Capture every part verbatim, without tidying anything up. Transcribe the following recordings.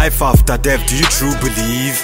life after death, do you truly believe?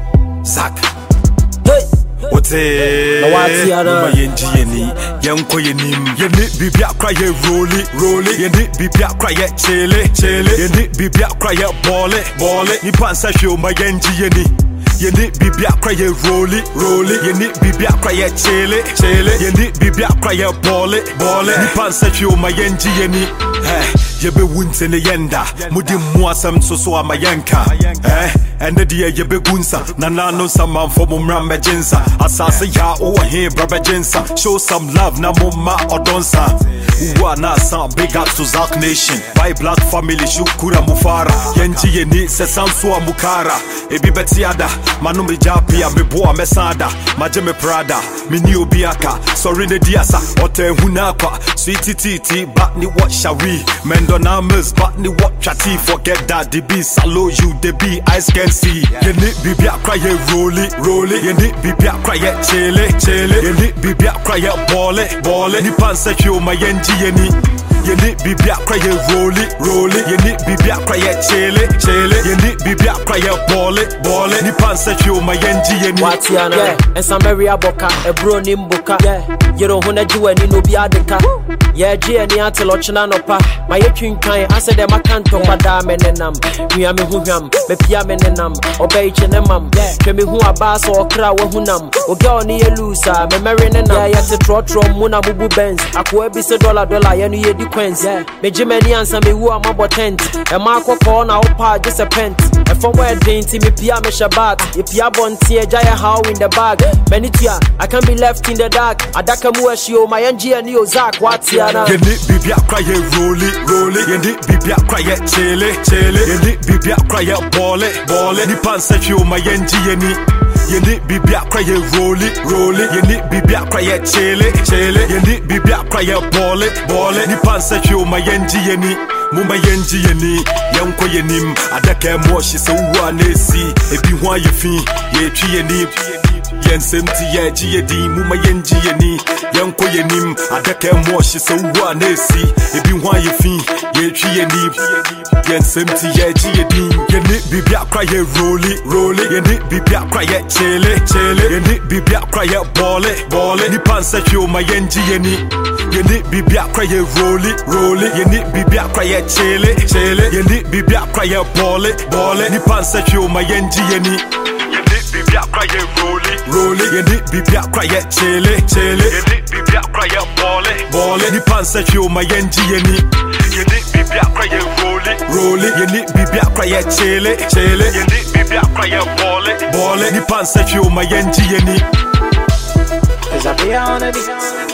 Zach. Hey. What's it? No, what's the other? My engineer, young Koyanim. You need be a cry, roll it, roll it. You need be a cry, chile, chile. You need be a cry, ball it, ball it. You pass a show, my engineer. You need be a cry, roll it, roll it. You need be a cry, chile, chile. You need be a cry, ball it, ball it. You pass a show, my engineer. Hey, you be wounds in the yenda. Mudi muasam so so ama yanka. Eh, and the dear you be gunsa. Nana no some man for mumram jinsa. Asasa ya over here, brother jinsa. Show some love, na mumma or donsa. Uwa na some big ups to Zach Nation. By Black family, shukura mufara. Yenji yeni se samsua mukara. Ebi betiada, manumi japi ya meboa mesada. Majeme prada, mini obiaka. Sorry ne diasa, ote hunakwa. Sweetie titi, but ni what shall we? Mendo names, but ni what chatty. Forget that the be salo you the be eyes can see. You need be a cry, roll it, roll it. You need be a cry, chile, chile. You need be a cry, ball it, ball it. Ni panse you my engi yeni. You need be a cry, roll it, roll it. You need be a cry, chile, chile. You need be a cry, ball it, ball it. Ni panse you my engi yeni. What's your name? And some area boka, a bro nimbuka. Yeah, you don't wanna do any no biadeka. Yeah, G and the Antelochina no pa. My twin kind, I said them I can't talk about Damenam. We are me who am, me Piamenam, obey Chenemam. Can be who a bass or crow hunam. O girl near loser, me marrying and I at the trot from Muna Mubu Benz. I could be a dollar dollar and you the quens. Me Jimmy answer me who am about tent. A Marco corner, pa just a pent. A former dainty me Piame Shabat. If Yabon Tia Jaya how in the bag. Benitia, I can be left in the dark. Adakamua Shio, my N G and you Zach, what's here? You need be a cry, roll it, roll it. You need be a cry, chile, chile. You need be a cry, ball it, ball it. Ni panse you my engineer. You need be a cry, roll it, roll it. You need be a cry, chile, chile. You need be a cry, ball it, ball it. Ni panse you my engineer. Mumba yenji yeni, yanko yenim. Adake moshi se uwa nesi. Ebi huwa yefi, ye chi yeni. Yen semti ye ji yedi, mumba yenji yeni. Yanko yenim, adake moshi se uwa nesi. Ebi huwa yefi, ye chi yeni. Yen semti ye ji yedi. Yeni bibi akra ye roll it, roll it. Yeni bibi akra ye chile, chile. Yeni bibi akra ye ball it, ball it. Ni panse yo ma yenji yeni. Yeni bibi akra ye roll it, roll it. Yeni bibi akra ye chile, chile. Yeni bibi akra ye ball it, ball it. Ni panse yo ma yenji yeni. Yeni bibi akra ye roll it, roll it. Yeni bibi akra ye chile, chile. Yeni bibi akra ye ball it, ball it. Ni panse yo ma yenji yeni. Yeni bibi akra ye roll it, roll it. Yeni bibi akra ye chile, chile. Yeni bibi akra ye ball it, ball it. Ni panse yo ma yenji yeni. Is that the